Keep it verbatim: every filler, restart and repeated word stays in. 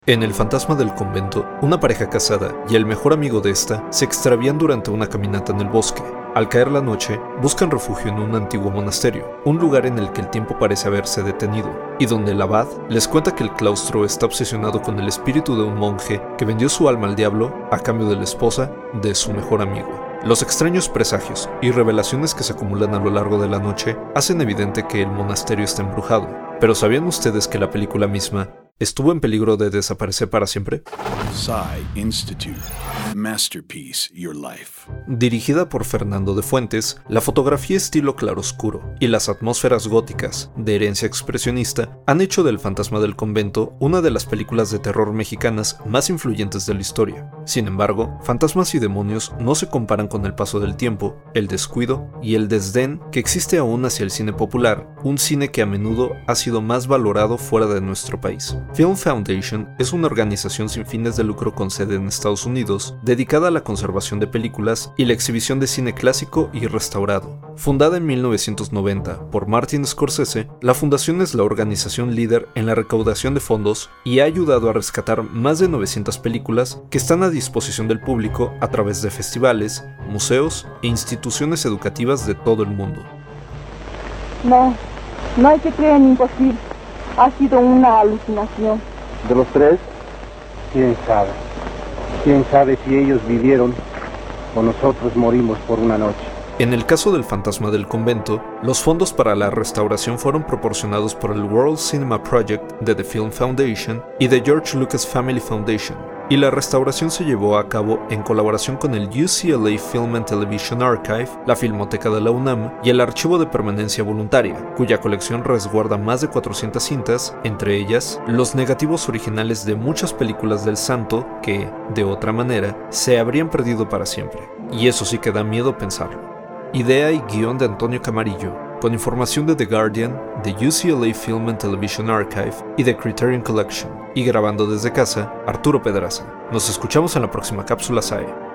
En El fantasma del convento, una pareja casada y el mejor amigo de esta se extravían durante una caminata en el bosque. Al caer la noche, buscan refugio en un antiguo monasterio, un lugar en el que el tiempo parece haberse detenido, y donde el abad les cuenta que el claustro está obsesionado con el espíritu de un monje que vendió su alma al diablo a cambio de la esposa de su mejor amigo. Los extraños presagios y revelaciones que se acumulan a lo largo de la noche hacen evidente que el monasterio está embrujado. Pero ¿sabían ustedes que la película misma estuvo en peligro de desaparecer para siempre? Psy Institute. Masterpiece Your Life. Dirigida por Fernando de Fuentes, la fotografía estilo claroscuro y las atmósferas góticas de herencia expresionista han hecho del Fantasma del Convento una de las películas de terror mexicanas más influyentes de la historia. Sin embargo, fantasmas y demonios no se comparan con el paso del tiempo, el descuido y el desdén que existe aún hacia el cine popular, un cine que a menudo ha sido más valorado fuera de nuestro país. Film Foundation es una organización sin fines de lucro con sede en Estados Unidos, dedicada a la conservación de películas y la exhibición de cine clásico y restaurado. Fundada en mil novecientos noventa por Martin Scorsese, la fundación es la organización líder en la recaudación de fondos y ha ayudado a rescatar más de novecientas películas que están a disposición del público a través de festivales, museos e instituciones educativas de todo el mundo. No, no hay que creer en imposible. Ha sido una alucinación. De los tres, quién sabe. Quién sabe si ellos vivieron o nosotros morimos por una noche. En el caso del Fantasma del Convento, los fondos para la restauración fueron proporcionados por el World Cinema Project de The Film Foundation y The George Lucas Family Foundation, y la restauración se llevó a cabo en colaboración con el U C L A Film and Television Archive, la Filmoteca de la UNAM y el Archivo de Permanencia Voluntaria, cuya colección resguarda más de cuatrocientas cintas, entre ellas los negativos originales de muchas películas del santo que, de otra manera, se habrían perdido para siempre. Y eso sí que da miedo pensarlo. Idea y guión de Antonio Camarillo, con información de The Guardian, The U C L A Film and Television Archive y The Criterion Collection, y grabando desde casa, Arturo Pedraza. Nos escuchamos en la próxima cápsula S A E.